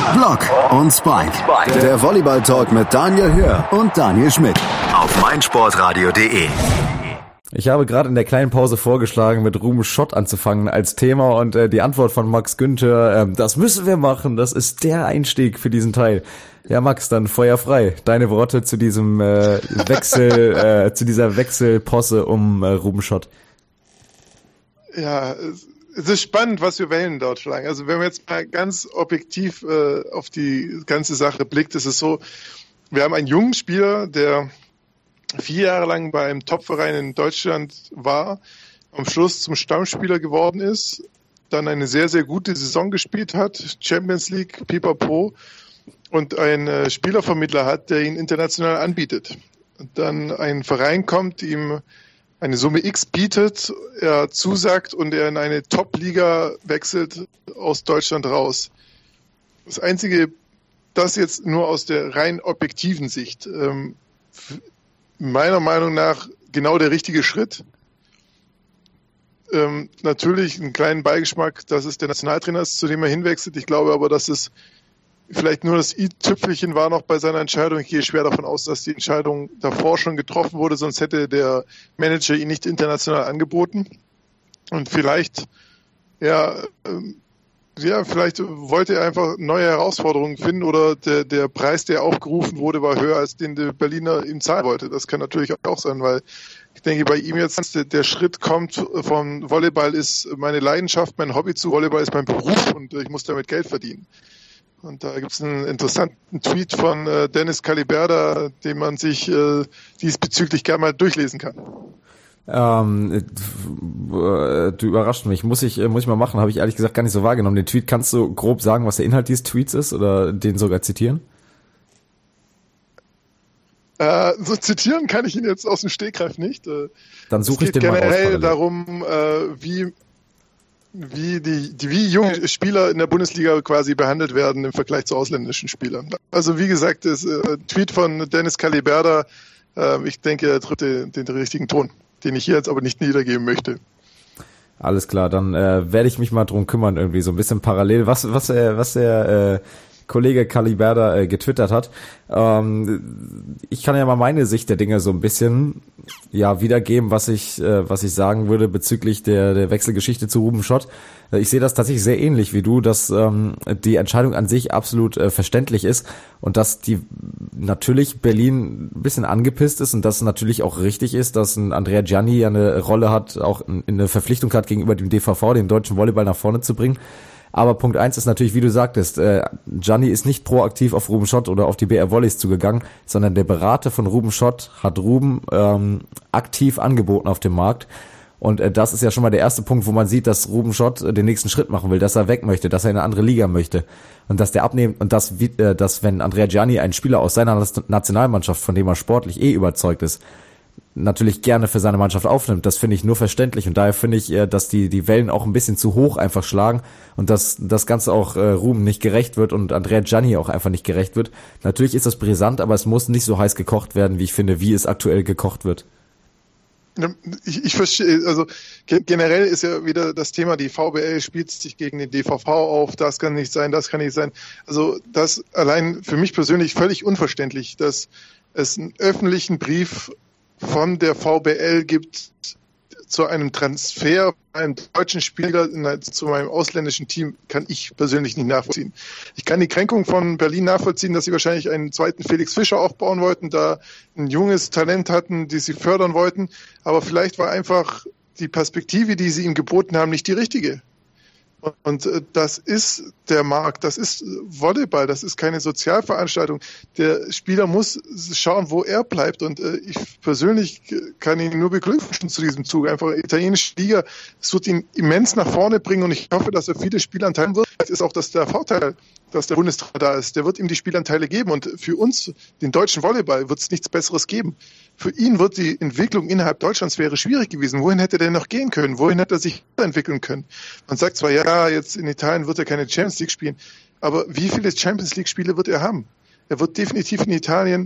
Block und Spike. Der Volleyball-Talk mit Daniel Hör und Daniel Schmidt. Auf meinsportradio.de. Ich habe gerade in der kleinen Pause vorgeschlagen, mit Ruben Schott anzufangen als Thema und die Antwort von Max Günther, das müssen wir machen, das ist der Einstieg für diesen Teil. Ja, Max, dann Feuer frei. Deine Worte zu diesem Wechsel, zu dieser Wechselposse um Ruben Schott. Ja, es ist spannend, was für Wellen dort schlagen. Also wenn man jetzt mal ganz objektiv auf die ganze Sache blickt, ist es so, wir haben einen jungen Spieler, der 4 Jahre lang bei einem Topverein in Deutschland war, am Schluss zum Stammspieler geworden ist, dann eine sehr, sehr gute Saison gespielt hat, Champions League, Pipapo, und einen Spielervermittler hat, der ihn international anbietet. Und dann ein Verein kommt, ihm eine Summe X bietet, er zusagt und er in eine Top-Liga wechselt aus Deutschland raus. Das Einzige, das jetzt nur aus der rein objektiven Sicht, meiner Meinung nach genau der richtige Schritt. Natürlich einen kleinen Beigeschmack, dass es der Nationaltrainer ist, zu dem er hinwechselt. Ich glaube aber, dass es vielleicht nur das i-Tüpfelchen war noch bei seiner Entscheidung. Ich gehe schwer davon aus, dass die Entscheidung davor schon getroffen wurde, sonst hätte der Manager ihn nicht international angeboten. Und vielleicht, vielleicht wollte er einfach neue Herausforderungen finden oder der Preis, der aufgerufen wurde, war höher, als den der Berliner ihm zahlen wollte. Das kann natürlich auch sein, weil ich denke, bei ihm jetzt der Schritt kommt von Volleyball ist meine Leidenschaft, mein Hobby zu Volleyball ist mein Beruf und ich muss damit Geld verdienen. Und da gibt es einen interessanten Tweet von Dennis Caliberda, den man sich diesbezüglich gerne mal durchlesen kann. Du überrascht mich. Muss ich mal machen. Habe ich ehrlich gesagt gar nicht so wahrgenommen. Den Tweet, kannst du grob sagen, was der Inhalt dieses Tweets ist oder den sogar zitieren? So zitieren kann ich ihn jetzt aus dem Stegreif nicht. Dann suche ich den mal raus. Es geht generell darum, wie junge Spieler in der Bundesliga quasi behandelt werden im Vergleich zu ausländischen Spielern. Also wie gesagt, das Tweet von Dennis Caliberda, ich denke, er trifft den richtigen Ton, den ich hier jetzt aber nicht niedergeben möchte. Alles klar, dann werde ich mich mal drum kümmern, irgendwie so ein bisschen parallel, was der Kollege Caliberda getwittert hat. Ich kann ja mal meine Sicht der Dinge so ein bisschen wiedergeben, was ich sagen würde bezüglich der Wechselgeschichte zu Ruben Schott. Ich sehe das tatsächlich sehr ähnlich wie du, dass die Entscheidung an sich absolut verständlich ist und dass die natürlich Berlin ein bisschen angepisst ist und dass natürlich auch richtig ist, dass ein Andrea Gianni eine Rolle hat, auch eine Verpflichtung hat gegenüber dem DVV, den deutschen Volleyball nach vorne zu bringen. Aber Punkt 1 ist natürlich, wie du sagtest, Gianni ist nicht proaktiv auf Ruben Schott oder auf die BR Volleys zugegangen, sondern der Berater von Ruben Schott hat Ruben aktiv angeboten auf dem Markt. Und das ist ja schon mal der erste Punkt, wo man sieht, dass Ruben Schott den nächsten Schritt machen will, dass er weg möchte, dass er in eine andere Liga möchte. Und dass der abnimmt und dass wenn Andrea Gianni einen Spieler aus seiner Nationalmannschaft, von dem er sportlich überzeugt ist, natürlich gerne für seine Mannschaft aufnimmt. Das finde ich nur verständlich und daher finde ich, dass die Wellen auch ein bisschen zu hoch einfach schlagen und dass das Ganze auch Ruben nicht gerecht wird und Andrea Gianni auch einfach nicht gerecht wird. Natürlich ist das brisant, aber es muss nicht so heiß gekocht werden, wie ich finde, wie es aktuell gekocht wird. Ich verstehe, also generell ist ja wieder das Thema, die VBL spielt sich gegen den DVV auf, das kann nicht sein, das kann nicht sein. Also das allein für mich persönlich völlig unverständlich, dass es einen öffentlichen Brief von der VBL gibt zu einem Transfer einem deutschen Spieler zu meinem ausländischen Team, kann ich persönlich nicht nachvollziehen. Ich kann die Kränkung von Berlin nachvollziehen, dass sie wahrscheinlich einen zweiten Felix Fischer aufbauen wollten, da ein junges Talent hatten, die sie fördern wollten, aber vielleicht war einfach die Perspektive, die sie ihm geboten haben, nicht die richtige. Und das ist der Markt, das ist Volleyball, das ist keine Sozialveranstaltung. Der Spieler muss schauen, wo er bleibt. Und ich persönlich kann ihn nur beglückwünschen zu diesem Zug. Einfach italienische Liga, es wird ihn immens nach vorne bringen und ich hoffe, dass er viele Spielanteile wird. Das ist auch der Vorteil, dass der Bundestrainer da ist. Der wird ihm die Spielanteile geben und für uns, den deutschen Volleyball, wird es nichts Besseres geben. Für ihn wird die Entwicklung innerhalb Deutschlands wäre schwierig gewesen. Wohin hätte er denn noch gehen können? Wohin hätte er sich entwickeln können? Man sagt zwar, ja, jetzt in Italien wird er keine Champions League spielen, aber wie viele Champions League Spiele wird er haben? Er wird definitiv in Italien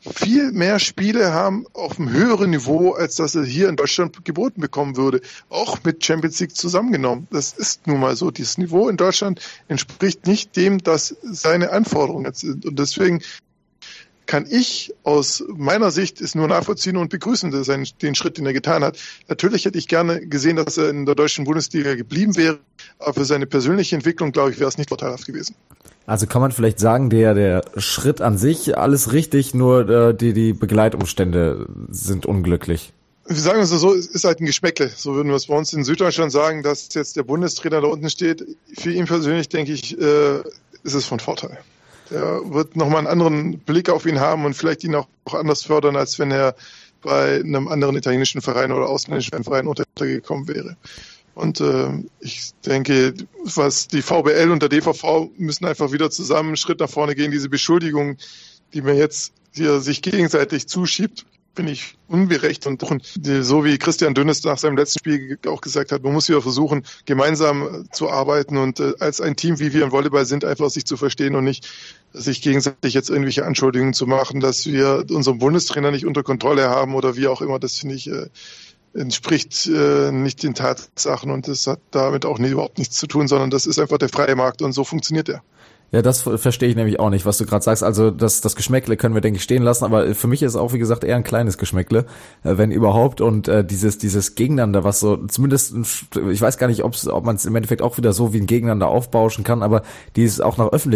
viel mehr Spiele haben auf einem höheren Niveau, als dass er hier in Deutschland geboten bekommen würde. Auch mit Champions League zusammengenommen. Das ist nun mal so. Dieses Niveau in Deutschland entspricht nicht dem, das seine Anforderungen jetzt sind. Und deswegen kann ich aus meiner Sicht es nur nachvollziehen und begrüßen, dass den Schritt, den er getan hat. Natürlich hätte ich gerne gesehen, dass er in der deutschen Bundesliga geblieben wäre, aber für seine persönliche Entwicklung, glaube ich, wäre es nicht vorteilhaft gewesen. Also kann man vielleicht sagen, der Schritt an sich, alles richtig, nur die Begleitumstände sind unglücklich. Wir sagen es so, es ist halt ein Geschmäckle. So würden wir es bei uns in Süddeutschland sagen, dass jetzt der Bundestrainer da unten steht. Für ihn persönlich, denke ich, ist es von Vorteil. Der wird nochmal einen anderen Blick auf ihn haben und vielleicht ihn auch anders fördern, als wenn er bei einem anderen italienischen Verein oder ausländischen Verein untergekommen wäre. Und ich denke, was die VBL und der DVV müssen einfach wieder zusammen einen Schritt nach vorne gehen. Diese Beschuldigungen, die man jetzt hier sich gegenseitig zuschiebt, bin ich ungerecht und so wie Christian Dünnes nach seinem letzten Spiel auch gesagt hat, man muss wieder versuchen, gemeinsam zu arbeiten und als ein Team, wie wir im Volleyball sind, einfach sich zu verstehen und nicht sich gegenseitig jetzt irgendwelche Anschuldigungen zu machen, dass wir unseren Bundestrainer nicht unter Kontrolle haben oder wie auch immer. Das finde ich entspricht nicht den Tatsachen und das hat damit auch überhaupt nichts zu tun, sondern das ist einfach der freie Markt und so funktioniert er. Ja, das verstehe ich nämlich auch nicht, was du gerade sagst. Also das Geschmäckle können wir, denke ich, stehen lassen, aber für mich ist es auch, wie gesagt, eher ein kleines Geschmäckle, wenn überhaupt. Und dieses Gegeneinander, was so zumindest, ich weiß gar nicht, ob man es im Endeffekt auch wieder so wie ein Gegeneinander aufbauschen kann, aber dieses auch in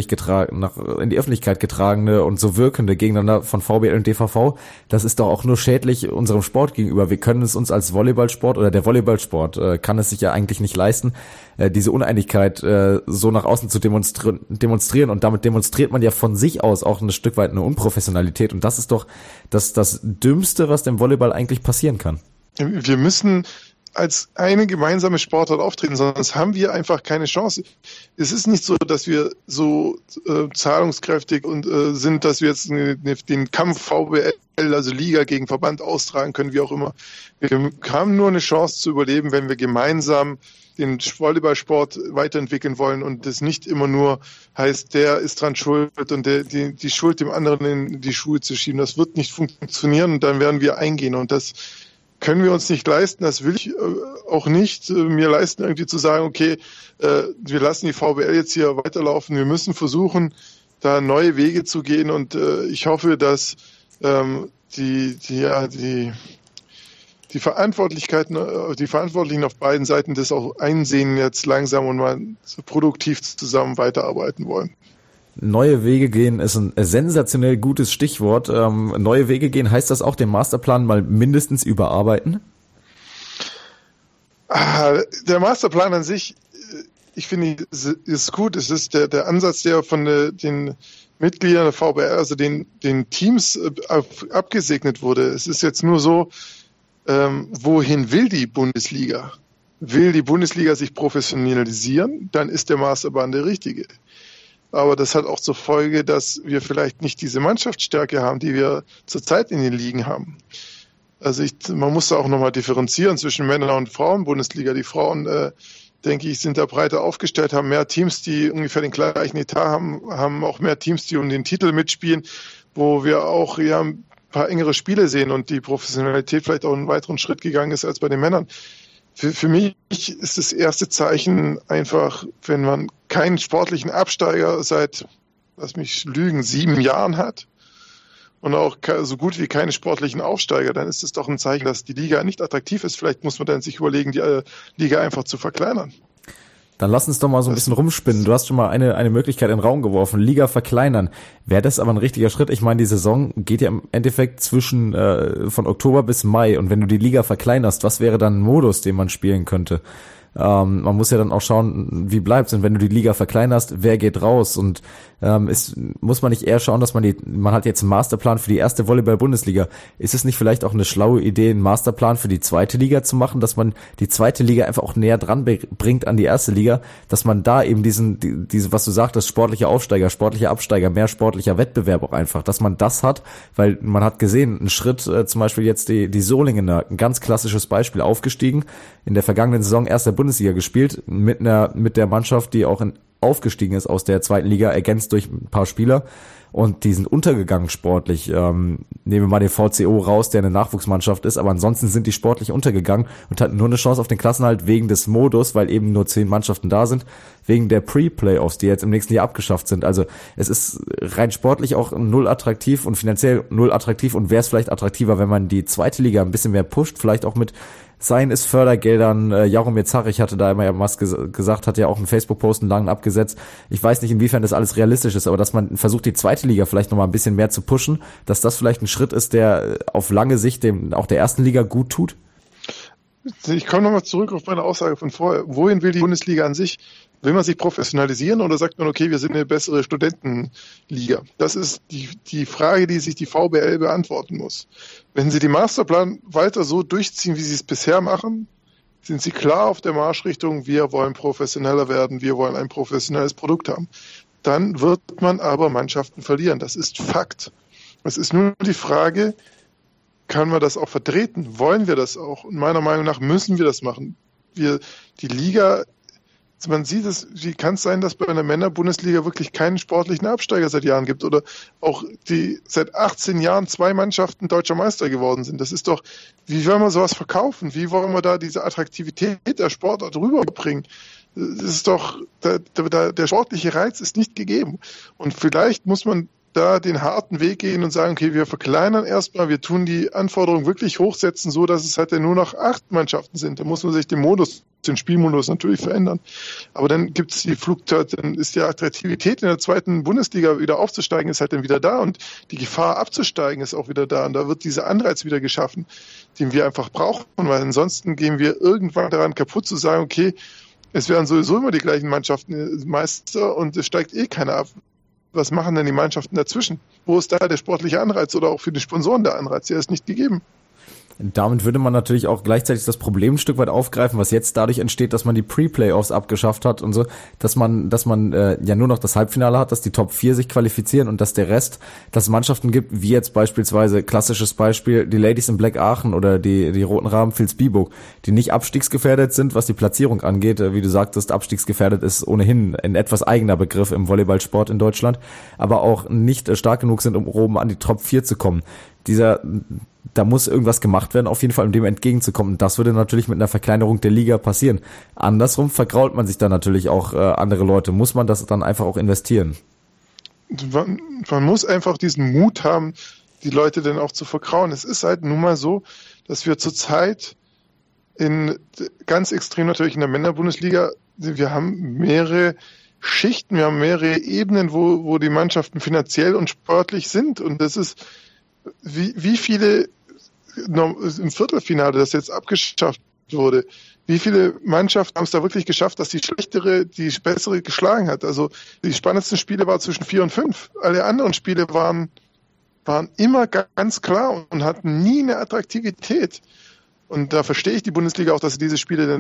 die Öffentlichkeit getragene und so wirkende Gegeneinander von VBL und DVV, das ist doch auch nur schädlich unserem Sport gegenüber. Wir können es uns als Volleyballsport oder der Volleyballsport kann es sich ja eigentlich nicht leisten, diese Uneinigkeit so nach außen zu demonstrieren und damit demonstriert man ja von sich aus auch ein Stück weit eine Unprofessionalität und das ist doch das Dümmste, was dem Volleyball eigentlich passieren kann. Wir müssen als eine gemeinsame Sportart auftreten, sonst haben wir einfach keine Chance. Es ist nicht so, dass wir so zahlungskräftig und sind, dass wir jetzt den Kampf VBL, also Liga gegen Verband austragen können, wie auch immer. Wir haben nur eine Chance zu überleben, wenn wir gemeinsam den Volleyballsport weiterentwickeln wollen und das nicht immer nur heißt, der ist dran schuld und die Schuld dem anderen in die Schuhe zu schieben. Das wird nicht funktionieren und dann werden wir eingehen und das können wir uns nicht leisten, das will ich auch nicht mir leisten, irgendwie zu sagen, okay, wir lassen die VBL jetzt hier weiterlaufen, wir müssen versuchen, da neue Wege zu gehen und ich hoffe, dass die Verantwortlichen auf beiden Seiten das auch einsehen jetzt langsam und mal so produktiv zusammen weiterarbeiten wollen. Neue Wege gehen ist ein sensationell gutes Stichwort. Neue Wege gehen, heißt das auch den Masterplan mal mindestens überarbeiten? Der Masterplan an sich, ich finde, ist gut. Es ist der Ansatz, der von den Mitgliedern der VBL, also den Teams abgesegnet wurde. Es ist jetzt nur so, wohin will die Bundesliga? Will die Bundesliga sich professionalisieren? Dann ist der Masterplan der richtige. Aber das hat auch zur Folge, dass wir vielleicht nicht diese Mannschaftsstärke haben, die wir zurzeit in den Ligen haben. Also man muss da auch nochmal differenzieren zwischen Männer- und Frauen-Bundesliga. Die Frauen, denke ich, sind da breiter aufgestellt, haben mehr Teams, die ungefähr den gleichen Etat haben auch mehr Teams, die um den Titel mitspielen, wo wir auch ein paar engere Spiele sehen und die Professionalität vielleicht auch einen weiteren Schritt gegangen ist als bei den Männern. Für mich ist das erste Zeichen einfach, wenn man keinen sportlichen Absteiger seit, lass mich lügen, 7 Jahren hat und auch so gut wie keine sportlichen Aufsteiger, dann ist es doch ein Zeichen, dass die Liga nicht attraktiv ist. Vielleicht muss man dann sich überlegen, die Liga einfach zu verkleinern. Dann lass uns doch mal so ein bisschen rumspinnen. Du hast schon mal eine Möglichkeit in den Raum geworfen. Liga verkleinern. Wäre das aber ein richtiger Schritt? Ich meine, die Saison geht ja im Endeffekt von Oktober bis Mai. Und wenn du die Liga verkleinerst, was wäre dann ein Modus, den man spielen könnte? Man muss ja dann auch schauen, wie bleibt's. Und wenn du die Liga verkleinerst, wer geht raus? Und muss man nicht eher schauen, dass man hat jetzt einen Masterplan für die erste Volleyball-Bundesliga. Ist es nicht vielleicht auch eine schlaue Idee, einen Masterplan für die zweite Liga zu machen, dass man die zweite Liga einfach auch näher dran bringt an die erste Liga, dass man da eben diese, was du sagtest, sportliche Aufsteiger, sportliche Absteiger, mehr sportlicher Wettbewerb auch einfach, dass man das hat, weil man hat gesehen, ein Schritt, zum Beispiel jetzt die Solingener, ein ganz klassisches Beispiel, aufgestiegen, in der vergangenen Saison erster Bundesliga gespielt, mit der Mannschaft, die auch aufgestiegen ist aus der zweiten Liga, ergänzt durch ein paar Spieler. Und die sind untergegangen sportlich. Nehmen wir mal den VCO raus, der eine Nachwuchsmannschaft ist, aber ansonsten sind die sportlich untergegangen und hatten nur eine Chance auf den Klassenerhalt wegen des Modus, weil eben nur 10 Mannschaften da sind, wegen der Pre-Playoffs, die jetzt im nächsten Jahr abgeschafft sind. Also es ist rein sportlich auch null attraktiv und finanziell null attraktiv, und wäre es vielleicht attraktiver, wenn man die zweite Liga ein bisschen mehr pusht, vielleicht auch mit seien es Fördergeldern. Jaromir Zachrich hatte da immer ja was gesagt, hat ja auch einen Facebook-Post einen langen abgesetzt. Ich weiß nicht, inwiefern das alles realistisch ist, aber dass man versucht, die zweite Liga vielleicht nochmal ein bisschen mehr zu pushen, dass das vielleicht ein Schritt ist, der auf lange Sicht dem auch der ersten Liga gut tut? Ich komme nochmal zurück auf meine Aussage von vorher. Wohin will die Bundesliga an sich? Will man sich professionalisieren oder sagt man, okay, wir sind eine bessere Studentenliga? Das ist die Frage, die sich die VBL beantworten muss. Wenn sie den Masterplan weiter so durchziehen, wie sie es bisher machen, sind sie klar auf der Marschrichtung, wir wollen professioneller werden, wir wollen ein professionelles Produkt haben. Dann wird man aber Mannschaften verlieren. Das ist Fakt. Es ist nur die Frage, kann man das auch vertreten? Wollen wir das auch? Und meiner Meinung nach müssen wir das machen. Die Liga, man sieht es, wie kann es sein, dass bei einer Männer-Bundesliga wirklich keinen sportlichen Absteiger seit Jahren gibt oder auch die seit 18 Jahren 2 Mannschaften deutscher Meister geworden sind. Das ist doch, wie wollen wir sowas verkaufen? Wie wollen wir da diese Attraktivität der Sportart rüberbringen? Das ist doch, der sportliche Reiz ist nicht gegeben. Und vielleicht muss man da den harten Weg gehen und sagen, okay, wir verkleinern erstmal, wir tun die Anforderungen wirklich hochsetzen, so dass es halt nur noch 8 Mannschaften sind. Da muss man sich den Spielmodus natürlich verändern. Aber dann gibt es dann ist die Attraktivität in der zweiten Bundesliga wieder aufzusteigen, ist halt dann wieder da, und die Gefahr abzusteigen ist auch wieder da. Und da wird dieser Anreiz wieder geschaffen, den wir einfach brauchen, weil ansonsten gehen wir irgendwann daran kaputt zu sagen, okay, es werden sowieso immer die gleichen Mannschaften Meister und es steigt eh keiner ab. Was machen denn die Mannschaften dazwischen? Wo ist da der sportliche Anreiz oder auch für die Sponsoren der Anreiz? Der ist nicht gegeben. Damit würde man natürlich auch gleichzeitig das Problem ein Stück weit aufgreifen, was jetzt dadurch entsteht, dass man die Pre-Playoffs abgeschafft hat und so, dass man ja nur noch das Halbfinale hat, dass die Top 4 sich qualifizieren und dass der Rest, dass es Mannschaften gibt, wie jetzt beispielsweise, klassisches Beispiel, die Ladies in Black Aachen oder die Roten Raben Vilsbiburg, die nicht abstiegsgefährdet sind, was die Platzierung angeht. Wie du sagtest, abstiegsgefährdet ist ohnehin ein etwas eigener Begriff im Volleyballsport in Deutschland, aber auch nicht stark genug sind, um oben an die Top 4 zu kommen. Da muss irgendwas gemacht werden, auf jeden Fall, um dem entgegenzukommen. Und das würde natürlich mit einer Verkleinerung der Liga passieren. Andersrum vergrault man sich dann natürlich auch andere Leute. Muss man das dann einfach auch investieren? Man muss einfach diesen Mut haben, die Leute dann auch zu vergrauen. Es ist halt nun mal so, dass wir zurzeit ganz extrem natürlich in der Männerbundesliga, wir haben mehrere Schichten, wir haben mehrere Ebenen, wo die Mannschaften finanziell und sportlich sind. Und das ist, wie viele im Viertelfinale, das jetzt abgeschafft wurde, wie viele Mannschaften haben es da wirklich geschafft, dass die schlechtere die bessere geschlagen hat? Also die spannendsten Spiele waren zwischen 4 und 5. Alle anderen Spiele waren immer ganz klar und hatten nie eine Attraktivität. Und da verstehe ich die Bundesliga auch, dass sie diese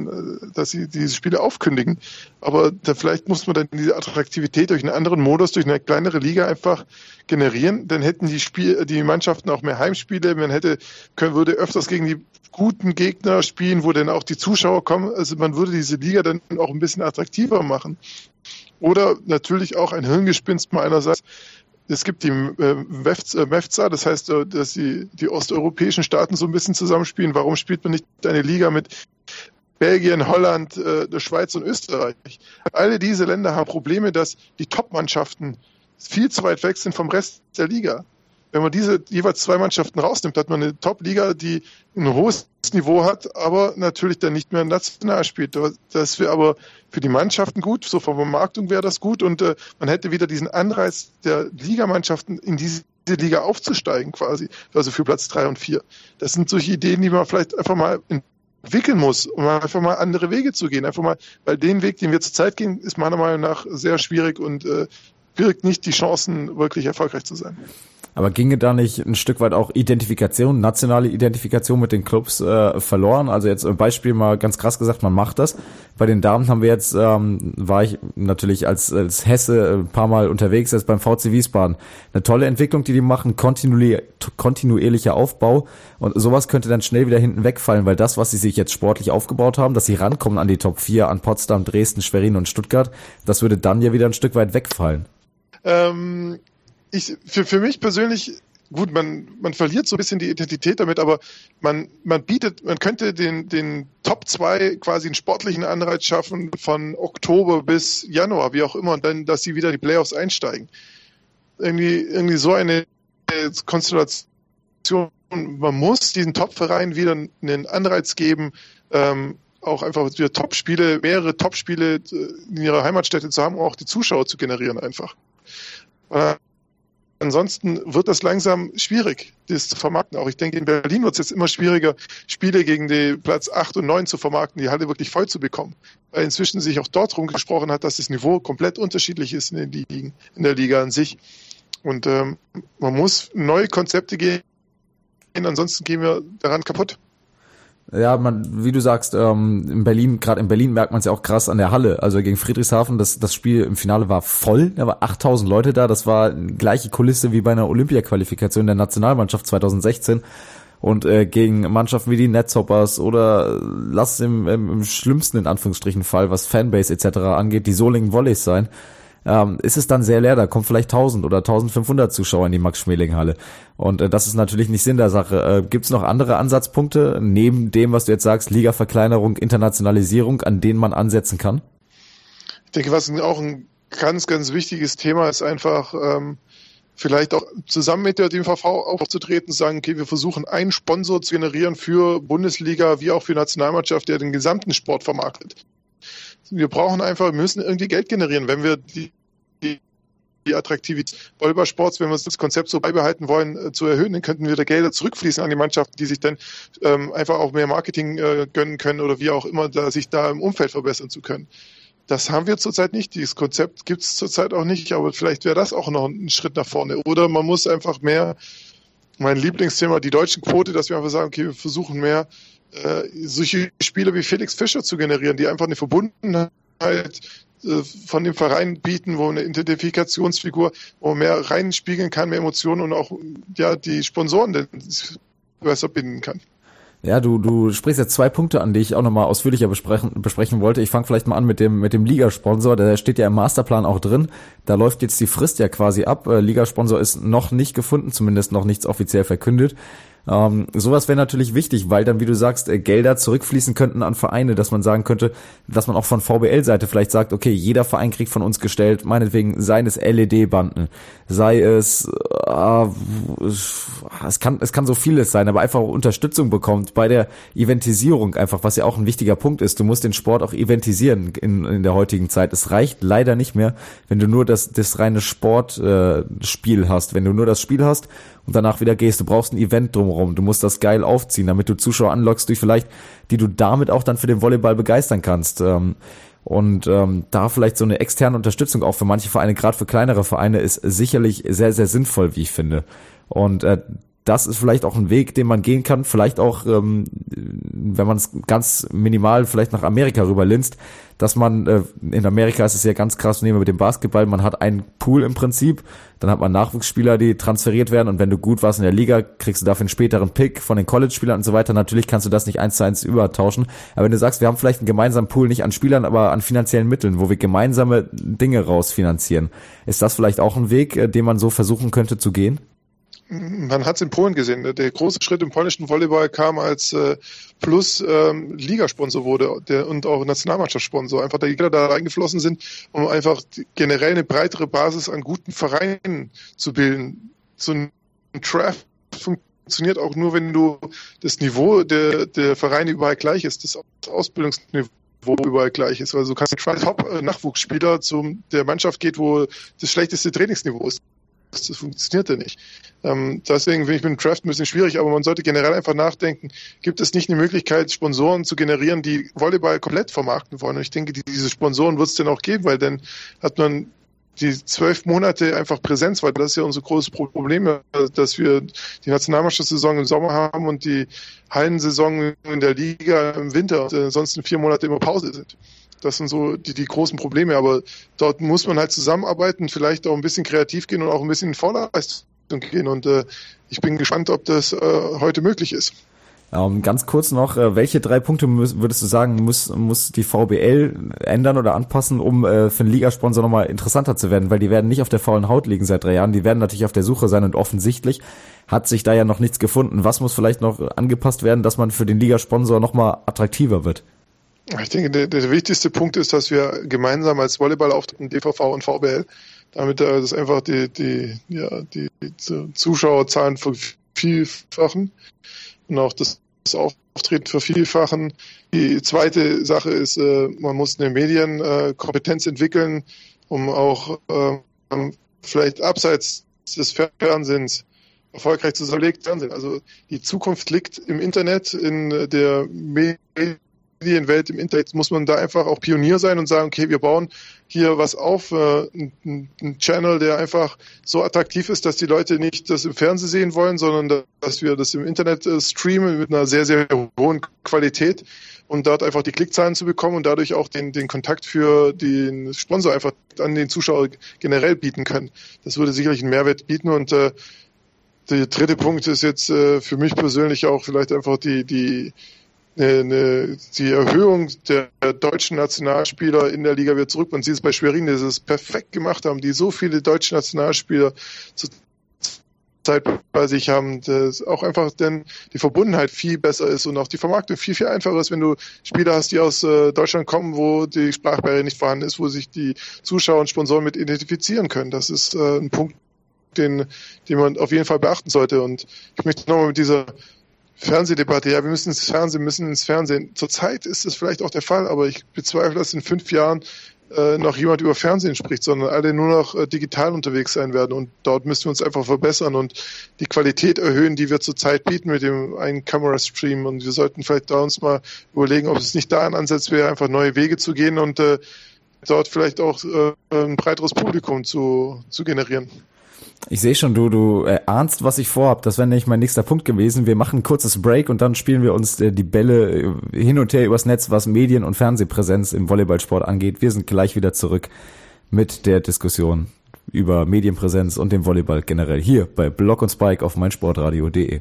Spiele aufkündigen. Aber vielleicht muss man dann diese Attraktivität durch einen anderen Modus, durch eine kleinere Liga einfach generieren. Dann hätten die Mannschaften auch mehr Heimspiele. Man würde öfters gegen die guten Gegner spielen, wo dann auch die Zuschauer kommen. Also man würde diese Liga dann auch ein bisschen attraktiver machen. Oder natürlich auch ein Hirngespinst mal einerseits. Es gibt die MEFZA, das heißt, dass die osteuropäischen Staaten so ein bisschen zusammenspielen. Warum spielt man nicht eine Liga mit Belgien, Holland, der Schweiz und Österreich? Alle diese Länder haben Probleme, dass die Top-Mannschaften viel zu weit weg sind vom Rest der Liga. Wenn man diese jeweils 2 Mannschaften rausnimmt, hat man eine Top-Liga, die ein hohes Niveau hat, aber natürlich dann nicht mehr national spielt. Das wäre aber für die Mannschaften gut, so von Vermarktung wäre das gut, und man hätte wieder diesen Anreiz der Ligamannschaften in diese Liga aufzusteigen quasi, also für Platz 3 und 4. Das sind solche Ideen, die man vielleicht einfach mal entwickeln muss, um einfach mal andere Wege zu gehen. Einfach mal, weil den Weg, den wir zurzeit gehen, ist meiner Meinung nach sehr schwierig und birgt nicht die Chancen, wirklich erfolgreich zu sein. Aber ginge da nicht ein Stück weit auch Identifikation, nationale Identifikation mit den Clubs verloren? Also jetzt ein Beispiel mal ganz krass gesagt, man macht das. Bei den Damen haben wir jetzt, war ich natürlich als Hesse ein paar Mal unterwegs, jetzt beim VC Wiesbaden. Eine tolle Entwicklung, die machen, kontinuierlicher Aufbau. Und sowas könnte dann schnell wieder hinten wegfallen, weil das, was sie sich jetzt sportlich aufgebaut haben, dass sie rankommen an die Top 4, an Potsdam, Dresden, Schwerin und Stuttgart, das würde dann ja wieder ein Stück weit wegfallen. Für mich persönlich, gut, man verliert so ein bisschen die Identität damit, aber man könnte den Top 2 quasi einen sportlichen Anreiz schaffen von Oktober bis Januar, wie auch immer, und dann, dass sie wieder in die Playoffs einsteigen. Irgendwie so eine Konstellation. Man muss diesen Top-Vereinen wieder einen Anreiz geben, auch einfach wieder mehrere Top-Spiele in ihrer Heimatstätte zu haben, um auch die Zuschauer zu generieren einfach. Ansonsten wird das langsam schwierig, das zu vermarkten. Auch ich denke, in Berlin wird es jetzt immer schwieriger, Spiele gegen die Platz 8 und 9 zu vermarkten, die Halle wirklich voll zu bekommen. Weil inzwischen sich auch dort rumgesprochen hat, dass das Niveau komplett unterschiedlich ist in der Liga an sich. Und man muss neue Konzepte gehen, ansonsten gehen wir daran kaputt. Ja, wie du sagst, gerade in Berlin merkt man es ja auch krass an der Halle. Also gegen Friedrichshafen, das Spiel im Finale war voll, da war 8000 Leute da, das war die gleiche Kulisse wie bei einer Olympia-Qualifikation der Nationalmannschaft 2016. Und gegen Mannschaften wie die Netzhoppers oder lass es im schlimmsten in Anführungsstrichen Fall, was Fanbase etc. angeht, die Solingen Volleys sein, ist es dann sehr leer, da kommen vielleicht 1000 oder 1500 Zuschauer in die Max-Schmeling-Halle. Und das ist natürlich nicht Sinn der Sache. Gibt es noch andere Ansatzpunkte, neben dem, was du jetzt sagst, Liga-Verkleinerung, Internationalisierung, an denen man ansetzen kann? Ich denke, was auch ein ganz, ganz wichtiges Thema ist, einfach vielleicht auch zusammen mit der DVV aufzutreten, zu sagen, okay, wir versuchen einen Sponsor zu generieren für Bundesliga wie auch für Nationalmannschaft, der den gesamten Sport vermarktet. Wir müssen irgendwie Geld generieren, wenn wir die Attraktivität Volleyballsports, wenn wir das Konzept so beibehalten wollen, zu erhöhen, dann könnten wir da Gelder zurückfließen an die Mannschaften, die sich dann einfach auch mehr Marketing gönnen können oder wie auch immer, sich da im Umfeld verbessern zu können. Das haben wir zurzeit nicht. Dieses Konzept gibt es zurzeit auch nicht, aber vielleicht wäre das auch noch ein Schritt nach vorne. Oder man muss einfach mehr, mein Lieblingsthema, die deutschen Quote, dass wir einfach sagen, okay, wir versuchen mehr solche Spieler wie Felix Fischer zu generieren, die einfach eine Verbundenheit von dem Verein bieten, wo eine Identifikationsfigur, wo man mehr reinspiegeln kann, mehr Emotionen und auch die Sponsoren besser binden kann. Ja, du sprichst jetzt 2 Punkte an, die ich auch nochmal ausführlicher besprechen wollte. Ich fange vielleicht mal an mit dem Ligasponsor, der steht ja im Masterplan auch drin. Da läuft jetzt die Frist ja quasi ab. Ligasponsor ist noch nicht gefunden, zumindest noch nichts offiziell verkündet. Sowas wäre natürlich wichtig, weil dann, wie du sagst, Gelder zurückfließen könnten an Vereine, dass man sagen könnte, dass man auch von VBL-Seite vielleicht sagt, okay, jeder Verein kriegt von uns gestellt, meinetwegen seien es LED-Banden, sei es, es kann so vieles sein, aber einfach auch Unterstützung bekommt bei der Eventisierung einfach, was ja auch ein wichtiger Punkt ist. Du musst den Sport auch eventisieren in der heutigen Zeit. Es reicht leider nicht mehr, wenn du nur das reine Sportspiel hast, wenn du nur das Spiel hast und danach wieder gehst. Du brauchst ein Event drumherum. Du musst das geil aufziehen, damit du Zuschauer anlockst, die du damit auch dann für den Volleyball begeistern kannst. Und da vielleicht so eine externe Unterstützung auch für manche Vereine, gerade für kleinere Vereine, ist sicherlich sehr, sehr sinnvoll, wie ich finde. Und das ist vielleicht auch ein Weg, den man gehen kann. Vielleicht auch, wenn man es ganz minimal vielleicht nach Amerika rüberlinst, dass man, in Amerika ist es ja ganz krass, nehmen wir mit dem Basketball, man hat einen Pool im Prinzip, dann hat man Nachwuchsspieler, die transferiert werden und wenn du gut warst in der Liga, kriegst du dafür einen späteren Pick von den College-Spielern und so weiter. Natürlich kannst du das nicht 1:1 übertauschen, aber wenn du sagst, wir haben vielleicht einen gemeinsamen Pool, nicht an Spielern, aber an finanziellen Mitteln, wo wir gemeinsame Dinge rausfinanzieren, ist das vielleicht auch ein Weg, den man so versuchen könnte zu gehen? Man hat es in Polen gesehen. Der große Schritt im polnischen Volleyball kam, als Plus Ligasponsor wurde und auch Nationalmannschaftssponsor. Einfach die Gelder da reingeflossen sind, um einfach generell eine breitere Basis an guten Vereinen zu bilden. So ein Draft funktioniert auch nur, wenn du das Niveau der Vereine überall gleich ist, das Ausbildungsniveau überall gleich ist. Also du kannst Top-Nachwuchsspieler der Mannschaft geht, wo das schlechteste Trainingsniveau ist. Das funktioniert ja nicht. Deswegen finde ich mit dem Draft ein bisschen schwierig, aber man sollte generell einfach nachdenken, gibt es nicht eine Möglichkeit, Sponsoren zu generieren, die Volleyball komplett vermarkten wollen? Und ich denke, diese Sponsoren wird es dann auch geben, weil dann hat man die 12 Monate einfach Präsenz, weil das ist ja unser großes Problem, dass wir die Nationalmannschaftssaison im Sommer haben und die Hallensaison in der Liga im Winter und ansonsten 4 Monate immer Pause sind. Das sind so die großen Probleme, aber dort muss man halt zusammenarbeiten, vielleicht auch ein bisschen kreativ gehen und auch ein bisschen in Vorleistung gehen und ich bin gespannt, ob das heute möglich ist. Ganz kurz noch, welche 3 Punkte würdest du sagen, muss die VBL ändern oder anpassen, um für einen Ligasponsor nochmal interessanter zu werden? Weil die werden nicht auf der faulen Haut liegen seit 3 Jahren, die werden natürlich auf der Suche sein und offensichtlich hat sich da ja noch nichts gefunden. Was muss vielleicht noch angepasst werden, dass man für den Ligasponsor nochmal attraktiver wird? Ich denke, der wichtigste Punkt ist, dass wir gemeinsam als Volleyball auftreten, DVV und VBL, damit das einfach die Zuschauerzahlen vervielfachen und auch das Auftreten vervielfachen. Die zweite Sache ist, man muss eine Medienkompetenz entwickeln, um auch vielleicht abseits des Fernsehens erfolgreich zu sein. Also die Zukunft liegt im Internet, in der Medienwelt, im Internet muss man da einfach auch Pionier sein und sagen, okay, wir bauen hier was auf, einen Channel, der einfach so attraktiv ist, dass die Leute nicht das im Fernsehen sehen wollen, sondern dass wir das im Internet streamen mit einer sehr, sehr hohen Qualität und dort einfach die Klickzahlen zu bekommen und dadurch auch den Kontakt für den Sponsor einfach an den Zuschauer generell bieten können. Das würde sicherlich einen Mehrwert bieten und der dritte Punkt ist jetzt für mich persönlich auch vielleicht einfach die Erhöhung der deutschen Nationalspieler in der Liga wieder zurück. Man sieht es bei Schwerin, die es perfekt gemacht haben, die so viele deutsche Nationalspieler zur Zeit bei sich haben, dass auch einfach denn die Verbundenheit viel besser ist und auch die Vermarktung viel, viel einfacher ist, wenn du Spieler hast, die aus Deutschland kommen, wo die Sprachbarriere nicht vorhanden ist, wo sich die Zuschauer und Sponsoren mit identifizieren können. Das ist ein Punkt, den man auf jeden Fall beachten sollte. Und ich möchte nochmal mit dieser Fernsehdebatte, ja, wir müssen ins Fernsehen. Zurzeit ist es vielleicht auch der Fall, aber ich bezweifle, dass in 5 Jahren noch jemand über Fernsehen spricht, sondern alle nur noch digital unterwegs sein werden und dort müssen wir uns einfach verbessern und die Qualität erhöhen, die wir zurzeit bieten mit dem Ein-Kamera-Stream und wir sollten vielleicht da uns mal überlegen, ob es nicht da ein Ansatz wäre, einfach neue Wege zu gehen und dort vielleicht auch ein breiteres Publikum zu generieren. Ich sehe schon, du ahnst, was ich vorhab. Das wäre nämlich mein nächster Punkt gewesen. Wir machen ein kurzes Break und dann spielen wir uns die Bälle hin und her übers Netz, was Medien- und Fernsehpräsenz im Volleyballsport angeht. Wir sind gleich wieder zurück mit der Diskussion über Medienpräsenz und den Volleyball generell hier bei Block und Spike auf meinsportradio.de.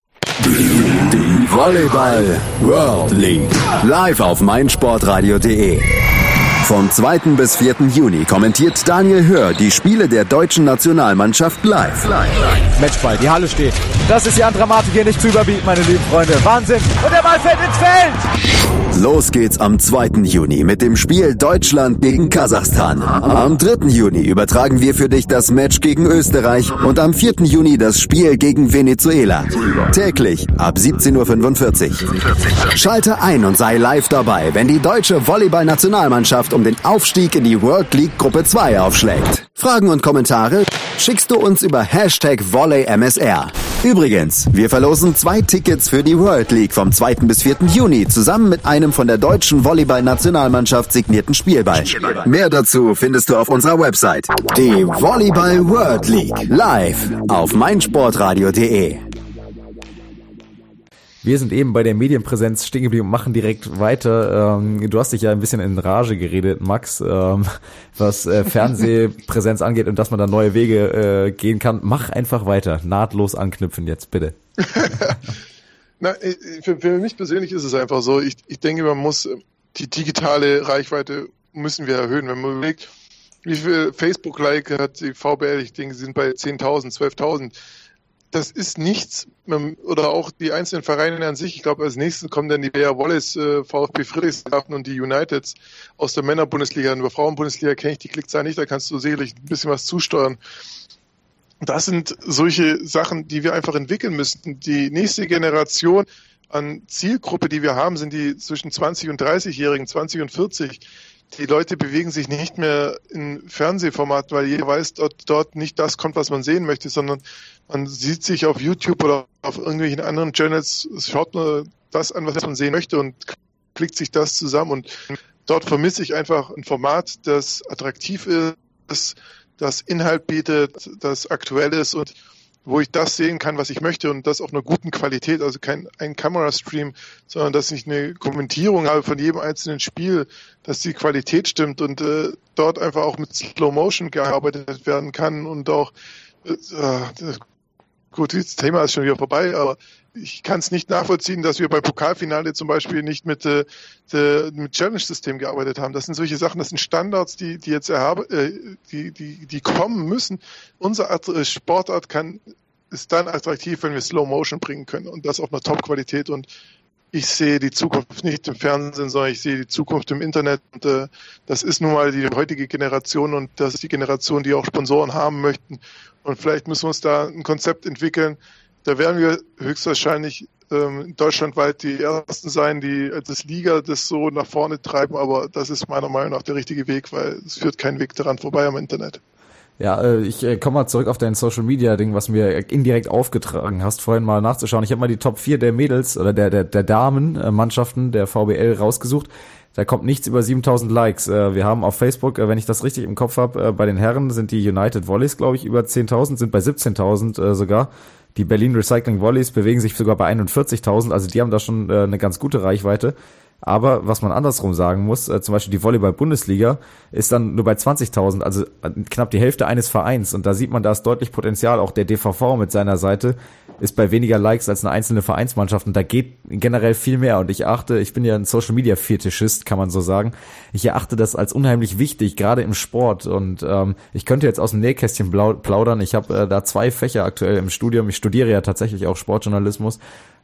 Die Volleyball World League live auf meinsportradio.de. Vom 2. bis 4. Juni kommentiert Daniel Hör die Spiele der deutschen Nationalmannschaft live. Matchball, die Halle steht. Das ist die an Dramatik hier nicht zu überbieten, meine lieben Freunde. Wahnsinn. Und der Ball fällt ins Feld. Los geht's am 2. Juni mit dem Spiel Deutschland gegen Kasachstan. Am 3. Juni übertragen wir für dich das Match gegen Österreich und am 4. Juni das Spiel gegen Venezuela. Täglich ab 17:45 Uhr. Schalte ein und sei live dabei, wenn die deutsche Volleyball-Nationalmannschaft um den Aufstieg in die World League Gruppe 2 aufschlägt. Fragen und Kommentare schickst du uns über #VolleyMSR. Übrigens, wir verlosen 2 Tickets für die World League vom 2. bis 4. Juni zusammen mit einem von der deutschen Volleyball-Nationalmannschaft signierten Spielball. Mehr dazu findest du auf unserer Website. Die Volleyball World League live auf meinsportradio.de. Wir sind eben bei der Medienpräsenz stehen geblieben und machen direkt weiter. Du hast dich ja ein bisschen in Rage geredet, Max, was Fernsehpräsenz angeht und dass man da neue Wege gehen kann. Mach einfach weiter, nahtlos anknüpfen jetzt, bitte. Na, für mich persönlich ist es einfach so, ich denke, man muss die digitale Reichweite müssen wir erhöhen. Wenn man überlegt, wie viel Facebook-Like hat die VBL, ich denke, sie sind bei 10.000, 12.000. Das ist nichts, oder auch die einzelnen Vereine an sich. Ich glaube, als nächstes kommen dann die Bea Wallace, VfB Friedrichshafen und die Uniteds aus der Männerbundesliga. Und über Frauenbundesliga kenne ich die Klickzahl nicht, da kannst du sicherlich ein bisschen was zusteuern. Das sind solche Sachen, die wir einfach entwickeln müssten. Die nächste Generation an Zielgruppe, die wir haben, sind die zwischen 20 und 30-Jährigen, 20 und 40. Die Leute bewegen sich nicht mehr in Fernsehformat, weil jeder weiß, dort nicht das kommt, was man sehen möchte, sondern man sieht sich auf YouTube oder auf irgendwelchen anderen Channels, schaut man das an, was man sehen möchte und klickt sich das zusammen. Und dort vermisse ich einfach ein Format, das attraktiv ist, das Inhalt bietet, das aktuell ist und wo ich das sehen kann, was ich möchte und das auf einer guten Qualität, also kein ein Kamerastream, sondern dass ich eine Kommentierung habe von jedem einzelnen Spiel, dass die Qualität stimmt und dort einfach auch mit Slow Motion gearbeitet werden kann und auch gut, das Thema ist schon wieder vorbei, aber ich kann es nicht nachvollziehen, dass wir bei Pokalfinale zum Beispiel nicht mit Challenge-System gearbeitet haben. Das sind solche Sachen, das sind Standards, die jetzt die kommen müssen. Unsere Sportart ist dann attraktiv, wenn wir Slow Motion bringen können und das auf einer Top-Qualität. Und ich sehe die Zukunft nicht im Fernsehen, sondern ich sehe die Zukunft im Internet. Und das ist nun mal die heutige Generation und das ist die Generation, die auch Sponsoren haben möchten. Und vielleicht müssen wir uns da ein Konzept entwickeln. Da werden wir höchstwahrscheinlich deutschlandweit die Ersten sein, die als Liga das so nach vorne treiben. Aber das ist meiner Meinung nach der richtige Weg, weil es führt kein Weg daran vorbei am Internet. Ja, ich komme mal zurück auf dein Social-Media-Ding, was mir indirekt aufgetragen hast, vorhin mal nachzuschauen. Ich habe mal die Top 4 der Mädels oder der Damen-Mannschaften der VBL rausgesucht. Da kommt nichts über 7.000 Likes. Wir haben auf Facebook, wenn ich das richtig im Kopf habe, bei den Herren sind die United Volleys, glaube ich, über 10.000, sind bei 17.000 sogar. Die Berlin Recycling Volleys bewegen sich sogar bei 41.000, also die haben da schon eine ganz gute Reichweite. Aber was man andersrum sagen muss, zum Beispiel die Volleyball-Bundesliga ist dann nur bei 20.000, also knapp die Hälfte eines Vereins. Und da sieht man, da ist deutlich Potenzial. Auch der DVV mit seiner Seite ist bei weniger Likes als eine einzelne Vereinsmannschaft. Und da geht generell viel mehr. Und ich bin ja ein Social-Media-Fetischist, kann man so sagen. Ich erachte das als unheimlich wichtig, gerade im Sport. Und ich könnte jetzt aus dem Nähkästchen plaudern. Ich habe da 2 Fächer aktuell im Studium. Ich studiere ja tatsächlich auch Sportjournalismus.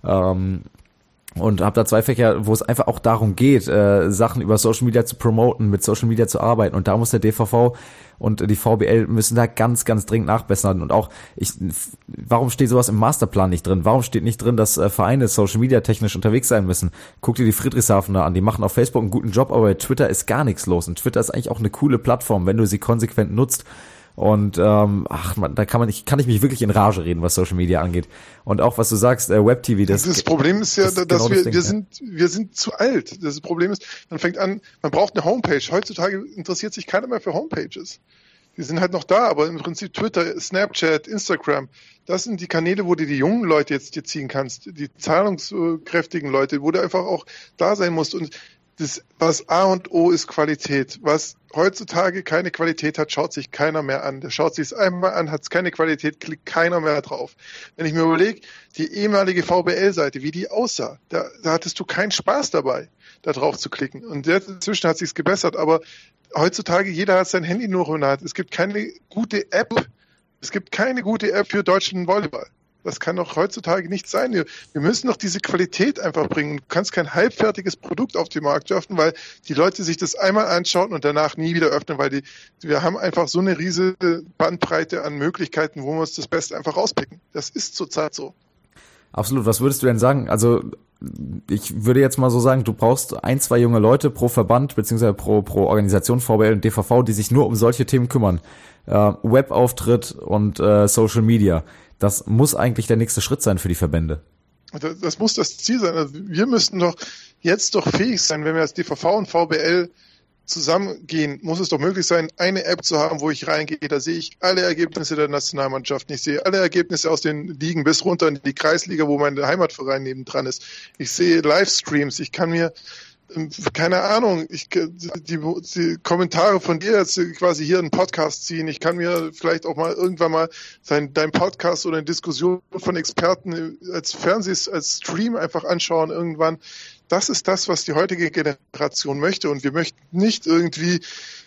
Und habe da 2 Fächer, wo es einfach auch darum geht, Sachen über Social Media zu promoten, mit Social Media zu arbeiten. Und da muss der DVV und die VBL müssen da ganz, ganz dringend nachbessern. Und auch, warum steht sowas im Masterplan nicht drin? Warum steht nicht drin, dass Vereine Social Media technisch unterwegs sein müssen? Guck dir die Friedrichshafener an, die machen auf Facebook einen guten Job, aber bei Twitter ist gar nichts los. Und Twitter ist eigentlich auch eine coole Plattform, wenn du sie konsequent nutzt. Und da kann ich mich wirklich in Rage reden, was Social Media angeht. Und auch was du sagst, Web-TV, das Problem ist ja, dass wir sind zu alt. Das Problem ist, man fängt an, man braucht eine Homepage. Heutzutage interessiert sich keiner mehr für Homepages. Die sind halt noch da, aber im Prinzip Twitter, Snapchat, Instagram, das sind die Kanäle, wo du die jungen Leute jetzt dir ziehen kannst, die zahlungskräftigen Leute, wo du einfach auch da sein musst. Und das, was A und O ist Qualität. Was heutzutage keine Qualität hat, schaut sich keiner mehr an. Der schaut sich es einmal an, hat es keine Qualität, klickt keiner mehr drauf. Wenn ich mir überlege, die ehemalige VBL-Seite, wie die aussah, da hattest du keinen Spaß dabei, da drauf zu klicken. Und inzwischen hat sich's gebessert, aber heutzutage jeder hat sein Handy nur in der Hand. Es gibt keine gute App. Es gibt keine gute App für deutschen Volleyball. Das kann doch heutzutage nicht sein. Wir müssen doch diese Qualität einfach bringen. Du kannst kein halbfertiges Produkt auf den Markt werfen, weil die Leute sich das einmal anschauen und danach nie wieder öffnen, weil wir haben einfach so eine riesige Bandbreite an Möglichkeiten, wo wir uns das Beste einfach rauspicken. Das ist zurzeit so. Absolut. Was würdest du denn sagen? Also ich würde jetzt mal so sagen, du brauchst 1, 2 junge Leute pro Verband beziehungsweise pro Organisation VBL und DVV, die sich nur um solche Themen kümmern. Webauftritt und Social Media. Das muss eigentlich der nächste Schritt sein für die Verbände. Das muss das Ziel sein. Also wir müssten doch jetzt fähig sein, wenn wir als DVV und VBL zusammengehen, muss es doch möglich sein, eine App zu haben, wo ich reingehe. Da sehe ich alle Ergebnisse der Nationalmannschaften. Ich sehe alle Ergebnisse aus den Ligen bis runter in die Kreisliga, wo mein Heimatverein nebendran ist. Ich sehe Livestreams. Ich kann mir keine Ahnung, die Kommentare von dir jetzt quasi hier einen Podcast ziehen. Ich kann mir vielleicht auch mal irgendwann mal dein Podcast oder eine Diskussion von Experten als als Stream einfach anschauen irgendwann. Das ist das, was die heutige Generation möchte. Und wir möchten nicht irgendwie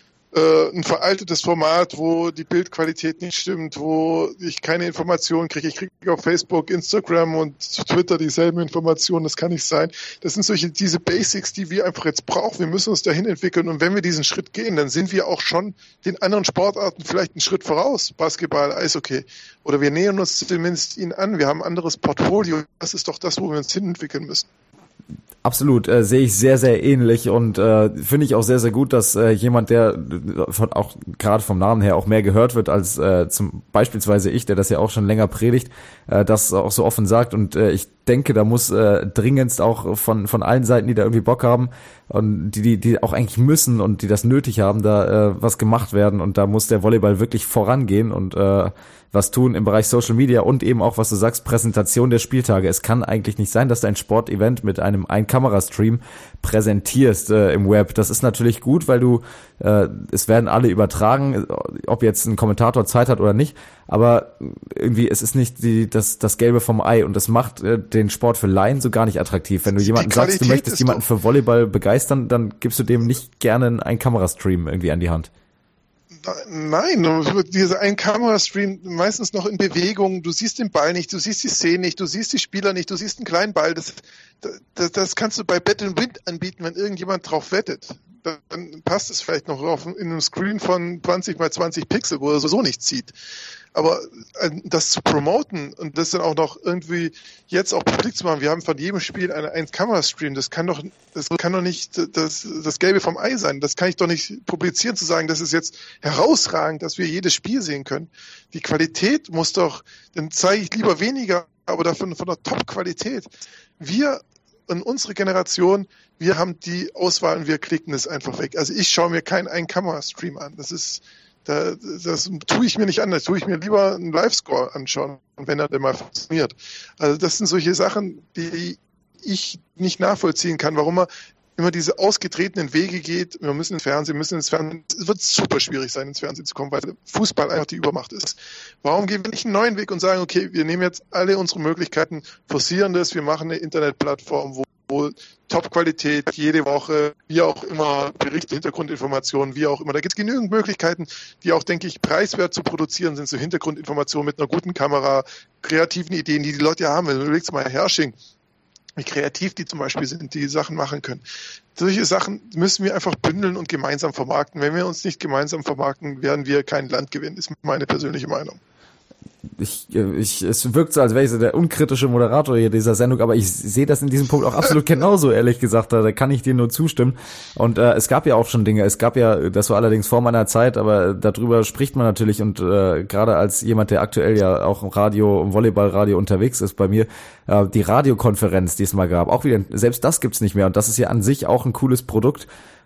ein veraltetes Format, wo die Bildqualität nicht stimmt, wo ich keine Informationen kriege. Ich kriege auf Facebook, Instagram und Twitter dieselben Informationen. Das kann nicht sein. Das sind diese Basics, die wir einfach jetzt brauchen. Wir müssen uns dahin entwickeln. Und wenn wir diesen Schritt gehen, dann sind wir auch schon den anderen Sportarten vielleicht einen Schritt voraus. Basketball, Eishockey. Oder wir nähern uns zumindest ihnen an. Wir haben ein anderes Portfolio. Das ist doch das, wo wir uns hinentwickeln müssen. Absolut, sehe ich sehr, sehr ähnlich und finde ich auch sehr, sehr gut, dass jemand, der auch gerade vom Namen her auch mehr gehört wird als beispielsweise ich, der das ja auch schon länger predigt, das auch so offen sagt und ich denke, da muss dringendst auch von allen Seiten, die da irgendwie Bock haben, und die auch eigentlich müssen und die das nötig haben, da was gemacht werden, und da muss der Volleyball wirklich vorangehen und was tun im Bereich Social Media und eben auch, was du sagst, Präsentation der Spieltage. Es kann eigentlich nicht sein, dass du ein Sportevent mit einem Ein-Kamera-Stream präsentierst im Web. Das ist natürlich gut, weil du es werden alle übertragen, ob jetzt ein Kommentator Zeit hat oder nicht, aber irgendwie es ist nicht das Gelbe vom Ei, und das macht den Sport für Laien so gar nicht attraktiv. Wenn du jemanden sagst, du möchtest jemanden für Volleyball begeistern, dann gibst du dem nicht gerne einen Kamerastream irgendwie an die Hand. Nein, dieser Ein-Kamera-Stream meistens noch in Bewegung, du siehst den Ball nicht, du siehst die Szene nicht, du siehst die Spieler nicht, du siehst einen kleinen Ball, das kannst du bei Bet & Win anbieten, wenn irgendjemand drauf wettet. Dann passt es vielleicht noch in einem Screen von 20 x 20 Pixel, wo er so nichts sieht. Aber das zu promoten und das dann auch noch irgendwie jetzt auch publik zu machen, wir haben von jedem Spiel einen Kamerastream, das kann doch nicht das Gelbe vom Ei sein. Das kann ich doch nicht publizieren, zu sagen, das ist jetzt herausragend, dass wir jedes Spiel sehen können. Die Qualität muss doch, dann zeige ich lieber weniger, aber dafür von der Top-Qualität. Wir und unsere Generation, wir haben die Auswahl und wir klicken es einfach weg. Also ich schaue mir keinen Ein-Kamera-Stream an. Das tue ich mir nicht an, das tue ich mir lieber einen Live-Score anschauen, wenn er denn mal funktioniert. Also das sind solche Sachen, die ich nicht nachvollziehen kann, warum man immer diese ausgetretenen Wege geht. Wir müssen ins Fernsehen. Es wird super schwierig sein, ins Fernsehen zu kommen, weil Fußball einfach die Übermacht ist. Warum gehen wir nicht einen neuen Weg und sagen, okay, wir nehmen jetzt alle unsere Möglichkeiten, forcieren das, wir machen eine Internetplattform, wo Top-Qualität jede Woche, wie auch immer, Berichte, Hintergrundinformationen, wie auch immer. Da gibt es genügend Möglichkeiten, die auch, denke ich, preiswert zu produzieren sind, so Hintergrundinformationen mit einer guten Kamera, kreativen Ideen, die Leute ja haben. Wenn du überlegst mal, Herrsching, wie kreativ die zum Beispiel sind, die Sachen machen können. Solche Sachen müssen wir einfach bündeln und gemeinsam vermarkten. Wenn wir uns nicht gemeinsam vermarkten, werden wir kein Land gewinnen, ist meine persönliche Meinung. Es wirkt so, als wäre ich so der unkritische Moderator hier dieser Sendung, aber ich sehe das in diesem Punkt auch absolut genauso, ehrlich gesagt, da kann ich dir nur zustimmen. Und es gab ja auch schon Dinge, das war allerdings vor meiner Zeit, aber darüber spricht man natürlich, und gerade als jemand, der aktuell ja auch im Radio, im Volleyballradio unterwegs ist bei mir, die Radiokonferenz, die es mal gab, auch wieder, selbst das gibt's nicht mehr, und das ist ja an sich auch ein cooles Produkt.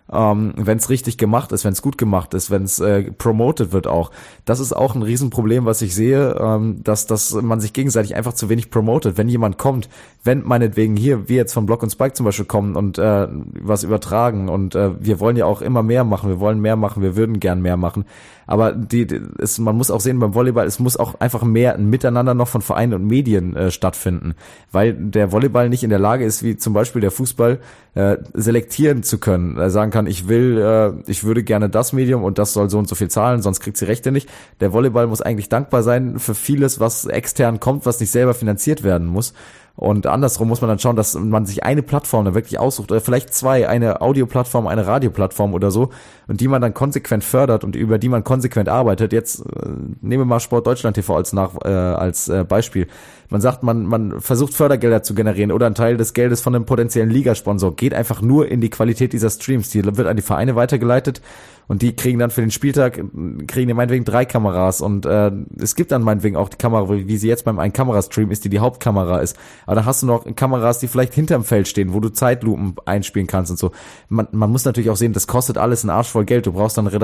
Wenn es richtig gemacht ist, wenn es gut gemacht ist, wenn es promoted wird auch. Das ist auch ein Riesenproblem, was ich sehe, dass man sich gegenseitig einfach zu wenig promotet. Wenn jemand kommt, wenn meinetwegen hier, wir jetzt von Block und Spike zum Beispiel kommen und was übertragen, und wir wollen ja auch immer mehr machen, wir wollen mehr machen, wir würden gern mehr machen. Aber man muss auch sehen, beim Volleyball, es muss auch einfach mehr ein Miteinander noch von Vereinen und Medien stattfinden, weil der Volleyball nicht in der Lage ist, wie zum Beispiel der Fußball, selektieren zu können. Sagen kann, ich würde gerne das Medium und das soll so und so viel zahlen, sonst kriegt sie Rechte nicht. Der Volleyball muss eigentlich dankbar sein für vieles, was extern kommt, was nicht selber finanziert werden muss. Und andersrum muss man dann schauen, dass man sich eine Plattform dann wirklich aussucht, oder vielleicht zwei, eine Audioplattform, eine Radioplattform oder so, und die man dann konsequent fördert und über die man konsequent arbeitet. Jetzt nehmen wir mal Sport Deutschland TV als Beispiel. Man sagt, man versucht Fördergelder zu generieren oder einen Teil des Geldes von einem potenziellen Ligasponsor geht einfach nur in die Qualität dieser Streams. Die wird an die Vereine weitergeleitet, und die kriegen dann für den Spieltag, meinetwegen 3 Kameras, und es gibt dann meinetwegen auch die Kamera, wie sie jetzt beim Ein-Kamera-Stream ist, die Hauptkamera ist. Aber da hast du noch Kameras, die vielleicht hinterm Feld stehen, wo du Zeitlupen einspielen kannst und so. Man muss natürlich auch sehen, das kostet alles einen Arsch voll Geld. Du brauchst dann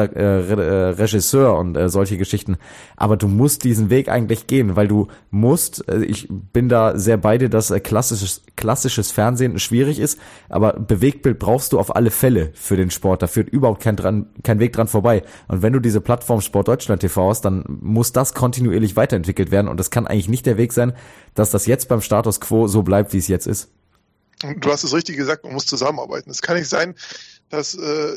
Regisseur und solche Geschichten. Aber du musst diesen Weg eigentlich gehen, weil du musst, ich bin da sehr bei dir, dass klassisches Fernsehen schwierig ist, aber Bewegtbild brauchst du auf alle Fälle für den Sport. Da führt überhaupt kein Weg dran vorbei. Und wenn du diese Plattform Sport Deutschland TV hast, dann muss das kontinuierlich weiterentwickelt werden, und das kann eigentlich nicht der Weg sein, dass das jetzt beim Status quo so bleibt, wie es jetzt ist. Du hast es richtig gesagt, man muss zusammenarbeiten. Es kann nicht sein, dass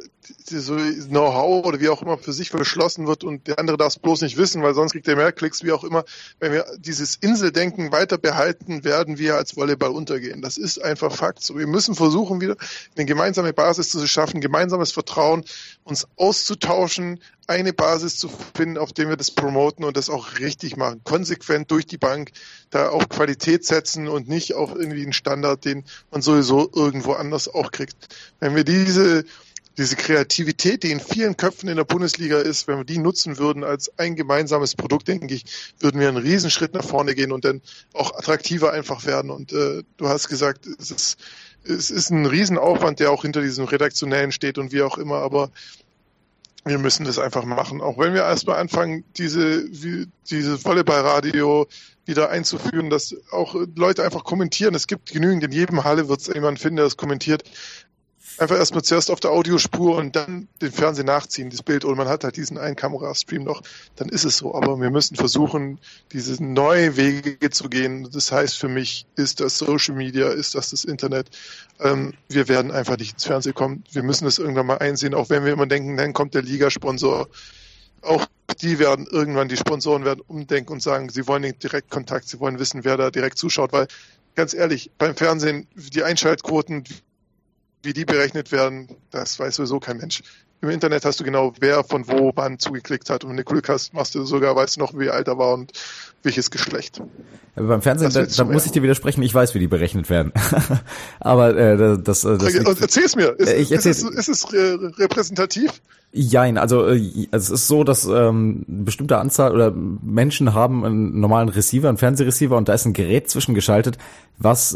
so Know-how oder wie auch immer für sich verschlossen wird und der andere darf es bloß nicht wissen, weil sonst kriegt er mehr Klicks, wie auch immer. Wenn wir dieses Inseldenken weiter behalten, werden wir als Volleyball untergehen. Das ist einfach Fakt. So, wir müssen versuchen, wieder eine gemeinsame Basis zu schaffen, gemeinsames Vertrauen, uns auszutauschen, eine Basis zu finden, auf der wir das promoten und das auch richtig machen. Konsequent durch die Bank, da auch Qualität setzen und nicht auf irgendwie einen Standard, den man sowieso irgendwo anders auch kriegt. Wenn wir diese Kreativität, die in vielen Köpfen in der Bundesliga ist, wenn wir die nutzen würden als ein gemeinsames Produkt, denke ich, würden wir einen Riesenschritt nach vorne gehen und dann auch attraktiver einfach werden. Und du hast gesagt, es ist es ist ein Riesenaufwand, der auch hinter diesem Redaktionellen steht und wie auch immer, aber wir müssen das einfach machen. Auch wenn wir erstmal anfangen, diese Volleyballradio wieder einzuführen, dass auch Leute einfach kommentieren. Es gibt genügend, in jedem Halle wird es jemanden finden, der das kommentiert. Einfach erstmal zuerst auf der Audiospur und dann den Fernseher nachziehen, das Bild. Und man hat halt diesen einen Kamerastream noch, dann ist es so. Aber wir müssen versuchen, diese neue Wege zu gehen. Das heißt für mich, ist das Social Media, ist das Internet. Wir werden einfach nicht ins Fernsehen kommen. Wir müssen das irgendwann mal einsehen, auch wenn wir immer denken, dann kommt der Ligasponsor. Auch die werden irgendwann, die Sponsoren werden umdenken und sagen, sie wollen den Direktkontakt, sie wollen wissen, wer da direkt zuschaut. Weil, ganz ehrlich, beim Fernsehen, die Einschaltquoten, wie die berechnet werden, das weiß sowieso kein Mensch. Im Internet hast du genau, wer von wo wann zugeklickt hat. Und wenn du Glück hast, weißt du noch, wie alt er war und welches Geschlecht. Aber beim Fernsehen, da muss ich dir widersprechen, ich weiß, wie die berechnet werden. Aber erzähl's mir. Ist es repräsentativ? Jein, also es ist so, dass bestimmte Anzahl oder Menschen haben einen normalen Receiver, einen Fernsehreceiver, und da ist ein Gerät zwischengeschaltet, was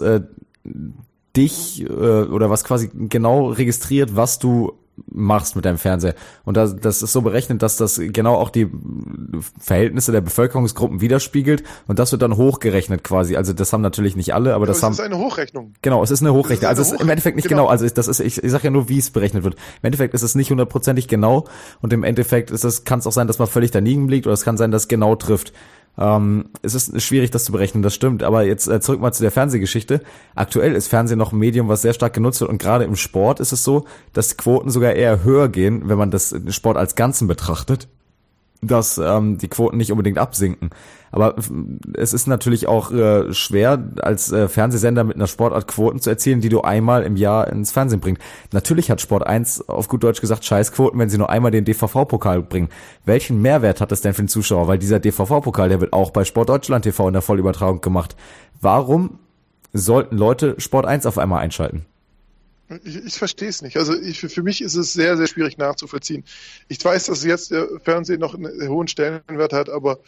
dich oder was quasi genau registriert, was du machst mit deinem Fernseher. Und das ist so berechnet, dass das genau auch die Verhältnisse der Bevölkerungsgruppen widerspiegelt, und das wird dann hochgerechnet quasi. Also das haben natürlich nicht alle, aber das haben... Es ist eine Hochrechnung. Genau, es ist eine Hochrechnung. Also es ist im Endeffekt nicht genau. Also das ist, ich sage ja nur, wie es berechnet wird. Im Endeffekt ist es nicht 100%ig genau, und im Endeffekt kann es auch sein, dass man völlig daneben liegt, oder es kann sein, dass es genau trifft. Es ist schwierig, das zu berechnen, das stimmt. Aber jetzt zurück mal zu der Fernsehgeschichte. Aktuell ist Fernsehen noch ein Medium, was sehr stark genutzt wird. Und gerade im Sport ist es so, dass die Quoten sogar eher höher gehen, wenn man das Sport als Ganzen betrachtet, dass die Quoten nicht unbedingt absinken. Aber es ist natürlich auch schwer, als Fernsehsender mit einer Sportart Quoten zu erzielen, die du einmal im Jahr ins Fernsehen bringst. Natürlich hat Sport 1 auf gut Deutsch gesagt Scheißquoten, wenn sie nur einmal den DVV-Pokal bringen. Welchen Mehrwert hat das denn für den Zuschauer? Weil dieser DVV-Pokal, der wird auch bei Sport Deutschland TV in der Vollübertragung gemacht. Warum sollten Leute Sport 1 auf einmal einschalten? Ich verstehe es nicht. Also für mich ist es sehr, sehr schwierig nachzuvollziehen. Ich weiß, dass jetzt der Fernsehen noch einen hohen Stellenwert hat, aber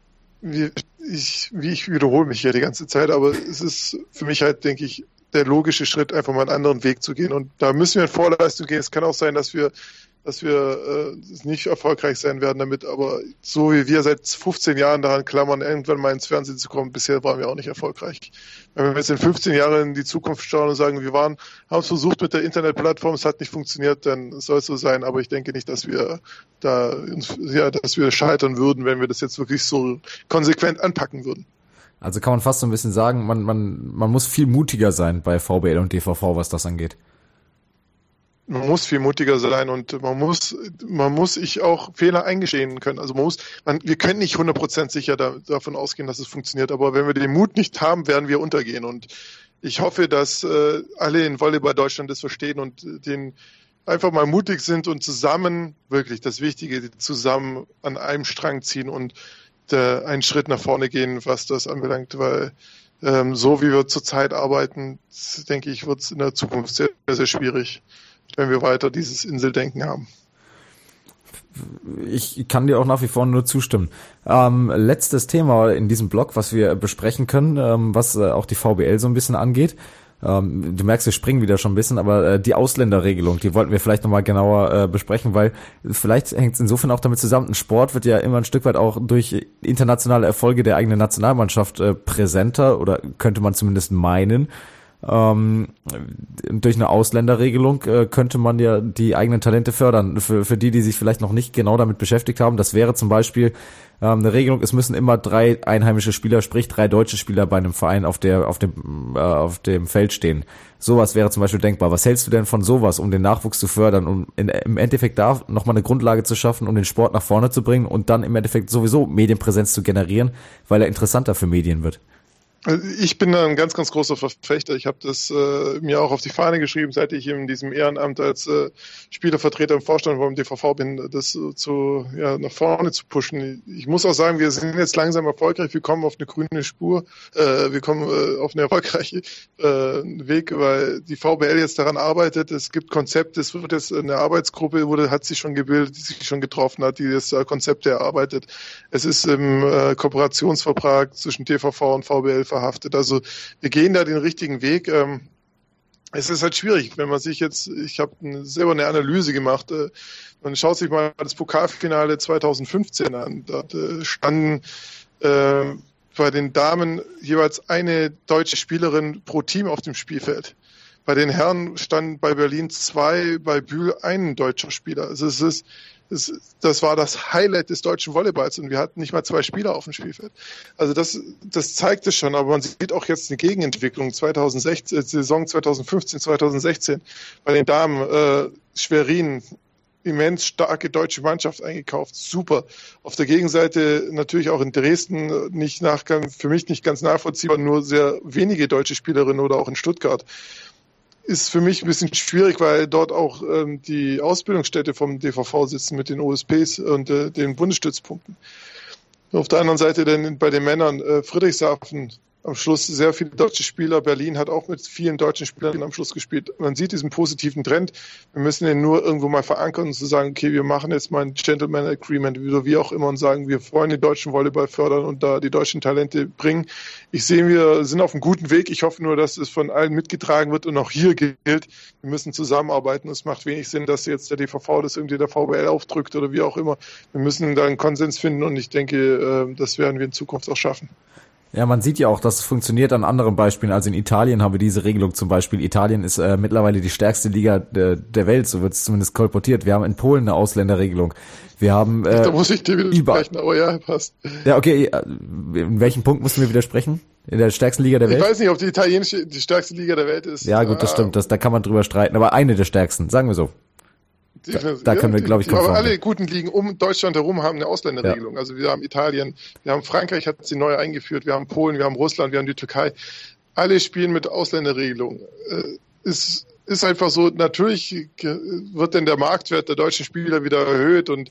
ich wiederhole mich hier die ganze Zeit, aber es ist für mich halt, denke ich, der logische Schritt, einfach mal einen anderen Weg zu gehen. Und da müssen wir in Vorleistung gehen. Es kann auch sein, dass wir nicht erfolgreich sein werden damit, aber so wie wir seit 15 Jahren daran klammern, irgendwann mal ins Fernsehen zu kommen, bisher waren wir auch nicht erfolgreich. Wenn wir jetzt in 15 Jahren in die Zukunft schauen und sagen, haben es versucht mit der Internetplattform, es hat nicht funktioniert, dann soll es so sein, aber ich denke nicht, dass wir dass wir scheitern würden, wenn wir das jetzt wirklich so konsequent anpacken würden. Also kann man fast so ein bisschen sagen, man muss viel mutiger sein bei VBL und DVV, was das angeht. Man muss viel mutiger sein, und man muss sich auch Fehler eingestehen können. Also wir können nicht 100% sicher davon ausgehen, dass es funktioniert, aber wenn wir den Mut nicht haben, werden wir untergehen. Und ich hoffe, dass alle in Volleyball Deutschland das verstehen und den einfach mal mutig sind und zusammen, wirklich das Wichtige, zusammen an einem Strang ziehen und einen Schritt nach vorne gehen, was das anbelangt, weil so wie wir zurzeit arbeiten, denke ich, wird es in der Zukunft sehr, sehr schwierig, wenn wir weiter dieses Inseldenken haben. Ich kann dir auch nach wie vor nur zustimmen. Letztes Thema in diesem Blog, was wir besprechen können, was auch die VBL so ein bisschen angeht. Du merkst, wir springen wieder schon ein bisschen, aber die Ausländerregelung, die wollten wir vielleicht nochmal genauer besprechen, weil vielleicht hängt es insofern auch damit zusammen, ein Sport wird ja immer ein Stück weit auch durch internationale Erfolge der eigenen Nationalmannschaft präsenter, oder könnte man zumindest meinen. Durch eine Ausländerregelung könnte man ja die eigenen Talente fördern. Für die sich vielleicht noch nicht genau damit beschäftigt haben, das wäre zum Beispiel eine Regelung, es müssen immer 3 einheimische Spieler, sprich 3 deutsche Spieler bei einem Verein auf dem Feld stehen. Sowas wäre zum Beispiel denkbar. Was hältst du denn von sowas, um den Nachwuchs zu fördern, um im Endeffekt da nochmal eine Grundlage zu schaffen, um den Sport nach vorne zu bringen und dann im Endeffekt sowieso Medienpräsenz zu generieren, weil er interessanter für Medien wird? Ich bin da ein ganz, ganz großer Verfechter. Ich habe das mir auch auf die Fahne geschrieben, seit ich in diesem Ehrenamt als Spielervertreter im Vorstand beim DVV bin, das nach vorne zu pushen. Ich muss auch sagen, wir sind jetzt langsam erfolgreich. Wir kommen auf eine grüne Spur. Wir kommen auf einen erfolgreichen Weg, weil die VBL jetzt daran arbeitet. Es gibt Konzepte. Es wird jetzt eine Arbeitsgruppe, hat sich schon gebildet, die sich schon getroffen hat, die das Konzept erarbeitet. Es ist im Kooperationsvertrag zwischen DVV und VBL verhaftet. Also wir gehen da den richtigen Weg. Es ist halt schwierig, wenn man sich jetzt, ich habe selber eine Analyse gemacht, man schaut sich mal das Pokalfinale 2015 an. Da standen bei den Damen jeweils eine deutsche Spielerin pro Team auf dem Spielfeld. Bei den Herren standen bei Berlin 2, bei Bühl ein deutscher Spieler. Also das war das Highlight des deutschen Volleyballs und wir hatten nicht mal 2 Spieler auf dem Spielfeld. Also das zeigt es schon, aber man sieht auch jetzt eine Gegenentwicklung. Saison 2015, 2016 bei den Damen, Schwerin, immens starke deutsche Mannschaft eingekauft, super. Auf der Gegenseite natürlich auch in Dresden für mich nicht ganz nachvollziehbar, nur sehr wenige deutsche Spielerinnen oder auch in Stuttgart. Ist für mich ein bisschen schwierig, weil dort auch die Ausbildungsstätte vom DVV sitzen mit den OSPs und den Bundesstützpunkten. Auf der anderen Seite dann bei den Männern Friedrichshafen am Schluss sehr viele deutsche Spieler. Berlin hat auch mit vielen deutschen Spielern am Schluss gespielt. Man sieht diesen positiven Trend. Wir müssen den nur irgendwo mal verankern und zu sagen, okay, wir machen jetzt mal ein Gentleman Agreement, wie auch immer, und sagen, wir wollen den deutschen Volleyball fördern und da die deutschen Talente bringen. Ich sehe, wir sind auf einem guten Weg. Ich hoffe nur, dass es von allen mitgetragen wird und auch hier gilt, wir müssen zusammenarbeiten. Es macht wenig Sinn, dass jetzt der DVV das irgendwie der VBL aufdrückt oder wie auch immer. Wir müssen da einen Konsens finden und ich denke, das werden wir in Zukunft auch schaffen. Ja, man sieht ja auch, dass es funktioniert an anderen Beispielen. Also in Italien haben wir diese Regelung zum Beispiel. Italien ist mittlerweile die stärkste Liga der Welt, so wird es zumindest kolportiert. Wir haben in Polen eine Ausländerregelung. Wir haben da muss ich dir widersprechen, aber ja, passt. Ja, okay. In welchem Punkt mussten wir widersprechen? In der stärksten Liga der Welt? Ich weiß nicht, ob die italienische die stärkste Liga der Welt ist. Ja, gut, das stimmt. Da kann man drüber streiten. Aber eine der stärksten, sagen wir so. Da können wir, glaube ich, konform. Aber alle guten Ligen um Deutschland herum haben eine Ausländerregelung. Ja. Also wir haben Italien, wir haben Frankreich, hat sie neu eingeführt, wir haben Polen, wir haben Russland, wir haben die Türkei. Alle spielen mit Ausländerregelung. Ist einfach so, natürlich wird denn der Marktwert der deutschen Spieler wieder erhöht und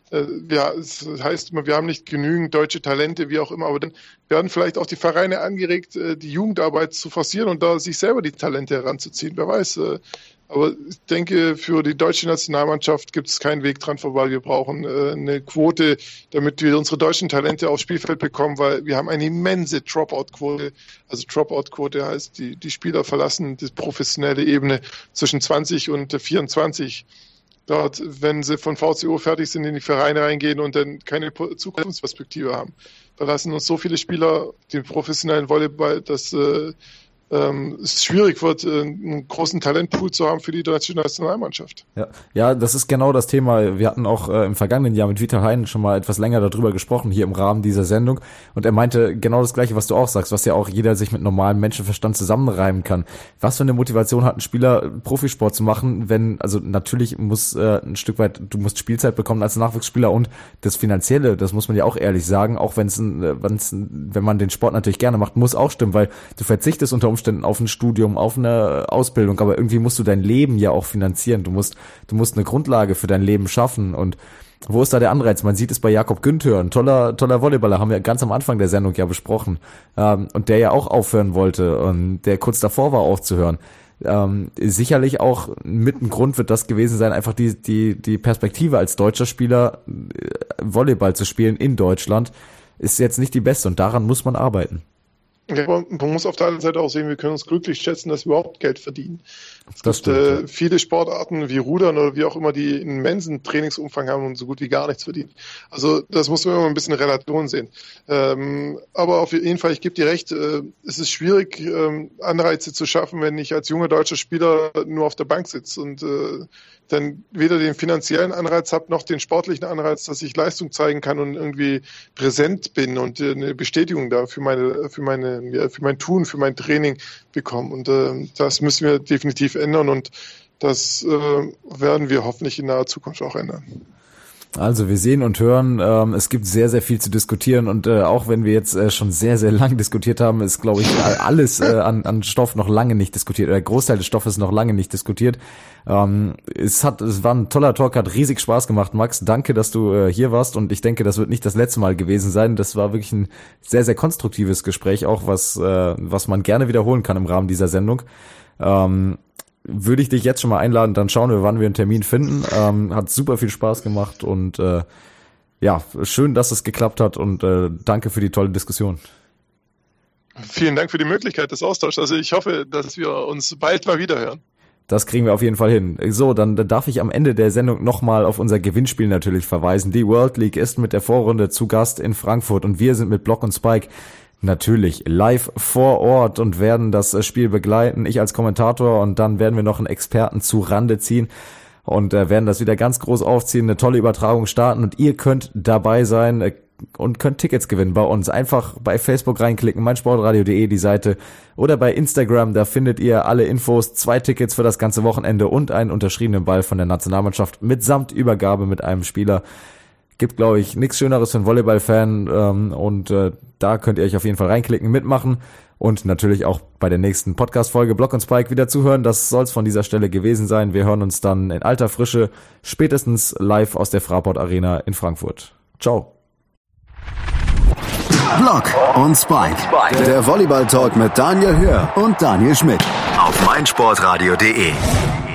es heißt immer, wir haben nicht genügend deutsche Talente, wie auch immer, aber dann werden vielleicht auch die Vereine angeregt, die Jugendarbeit zu forcieren und da sich selber die Talente heranzuziehen. Wer weiß. Aber ich denke, für die deutsche Nationalmannschaft gibt es keinen Weg dran vorbei. Wir brauchen eine Quote, damit wir unsere deutschen Talente aufs Spielfeld bekommen, weil wir haben eine immense Dropout-Quote. Also Dropout-Quote heißt, die Spieler verlassen die professionelle Ebene zwischen 20 und 24. Dort, wenn sie von VCO fertig sind, in die Vereine reingehen und dann keine Zukunftsperspektive haben. Verlassen uns so viele Spieler den professionellen Volleyball, dass es schwierig wird, einen großen Talentpool zu haben für die deutsche Nationalmannschaft. Ja, das ist genau das Thema. Wir hatten auch im vergangenen Jahr mit Vital Hein schon mal etwas länger darüber gesprochen, hier im Rahmen dieser Sendung. Und er meinte genau das Gleiche, was du auch sagst, was ja auch jeder sich mit normalem Menschenverstand zusammenreimen kann. Was für eine Motivation hat ein Spieler, Profisport zu machen, also natürlich muss ein Stück weit, du musst Spielzeit bekommen als Nachwuchsspieler und das Finanzielle, das muss man ja auch ehrlich sagen, auch wenn man den Sport natürlich gerne macht, muss auch stimmen, weil du verzichtest unter Umständen auf ein Studium, auf eine Ausbildung, aber irgendwie musst du dein Leben ja auch finanzieren. Du musst eine Grundlage für dein Leben schaffen und wo ist da der Anreiz? Man sieht es bei Jakob Günther, ein toller Volleyballer, haben wir ganz am Anfang der Sendung ja besprochen, und der ja auch aufhören wollte und der kurz davor war aufzuhören. Sicherlich auch mit ein Grund wird das gewesen sein, einfach die Perspektive als deutscher Spieler Volleyball zu spielen in Deutschland ist jetzt nicht die beste und daran muss man arbeiten. Ja, aber man muss auf der anderen Seite auch sehen, wir können uns glücklich schätzen, dass wir überhaupt Geld verdienen. Es gibt viele Sportarten wie Rudern oder wie auch immer, die einen immensen Trainingsumfang haben und so gut wie gar nichts verdienen. Also das muss man immer ein bisschen in Relation sehen. Aber auf jeden Fall, ich gebe dir recht, es ist schwierig, Anreize zu schaffen, wenn ich als junger deutscher Spieler nur auf der Bank sitze und dann weder den finanziellen Anreiz habe, noch den sportlichen Anreiz, dass ich Leistung zeigen kann und irgendwie präsent bin und eine Bestätigung da für mein Tun, für mein Training bekomme. Und das müssen wir definitiv ändern und das werden wir hoffentlich in naher Zukunft auch ändern. Also wir sehen und hören, es gibt sehr, sehr viel zu diskutieren und auch wenn wir jetzt schon sehr, sehr lang diskutiert haben, ist, glaube ich, alles an Stoff noch lange nicht diskutiert, oder der Großteil des Stoffes noch lange nicht diskutiert. Es war ein toller Talk, hat riesig Spaß gemacht, Max. Danke, dass du hier warst und ich denke, das wird nicht das letzte Mal gewesen sein. Das war wirklich ein sehr, sehr konstruktives Gespräch, auch was man gerne wiederholen kann im Rahmen dieser Sendung. Würde ich dich jetzt schon mal einladen, dann schauen wir, wann wir einen Termin finden. Hat super viel Spaß gemacht und schön, dass es geklappt hat und danke für die tolle Diskussion. Vielen Dank für die Möglichkeit des Austauschs. Also ich hoffe, dass wir uns bald mal wieder hören. Das kriegen wir auf jeden Fall hin. So, dann darf ich am Ende der Sendung nochmal auf unser Gewinnspiel natürlich verweisen. Die World League ist mit der Vorrunde zu Gast in Frankfurt und wir sind mit Block und Spike natürlich live vor Ort und werden das Spiel begleiten. Ich als Kommentator und dann werden wir noch einen Experten zu Rande ziehen und werden das wieder ganz groß aufziehen, eine tolle Übertragung starten und ihr könnt dabei sein und könnt Tickets gewinnen bei uns. Einfach bei Facebook reinklicken, meinsportradio.de die Seite oder bei Instagram, da findet ihr alle Infos, 2 Tickets für das ganze Wochenende und einen unterschriebenen Ball von der Nationalmannschaft mitsamt Übergabe mit einem Spieler. Gibt, glaube ich, nichts Schöneres für einen Volleyball-Fan und da könnt ihr euch auf jeden Fall reinklicken, mitmachen und natürlich auch bei der nächsten Podcast-Folge Block und Spike wieder zuhören. Das soll es von dieser Stelle gewesen sein. Wir hören uns dann in alter Frische spätestens live aus der Fraport Arena in Frankfurt. Ciao. Block und Spike. Der Volleyball-Talk mit Daniel Hör und Daniel Schmidt auf meinsportradio.de.